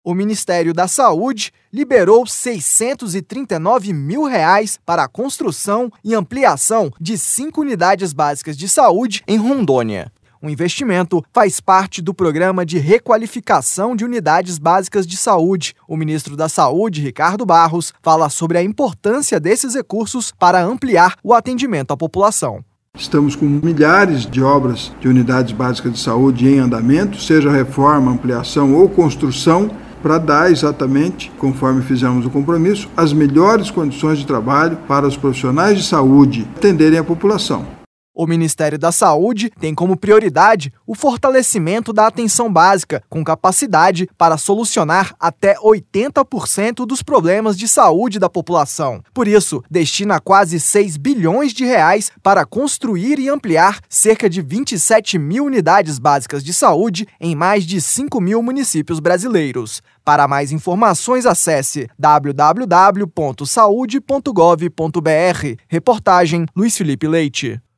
O Ministério da Saúde liberou R$ 639 mil para a construção e ampliação de 5 unidades básicas de saúde em Rondônia. O investimento faz parte do programa de requalificação de unidades básicas de saúde. O ministro da Saúde, Ricardo Barros, fala sobre a importância desses recursos para ampliar o atendimento à população. Estamos com milhares de obras de unidades básicas de saúde em andamento, seja reforma, ampliação ou construção, para dar exatamente, conforme fizemos o compromisso, as melhores condições de trabalho para os profissionais de saúde atenderem a população. O Ministério da Saúde tem como prioridade o fortalecimento da atenção básica, com capacidade para solucionar até 80% dos problemas de saúde da população. Por isso, destina quase R$ 6 bilhões para construir e ampliar cerca de 27 mil unidades básicas de saúde em mais de 5 mil municípios brasileiros. Para mais informações, acesse www.saude.gov.br. Reportagem Luiz Felipe Leite.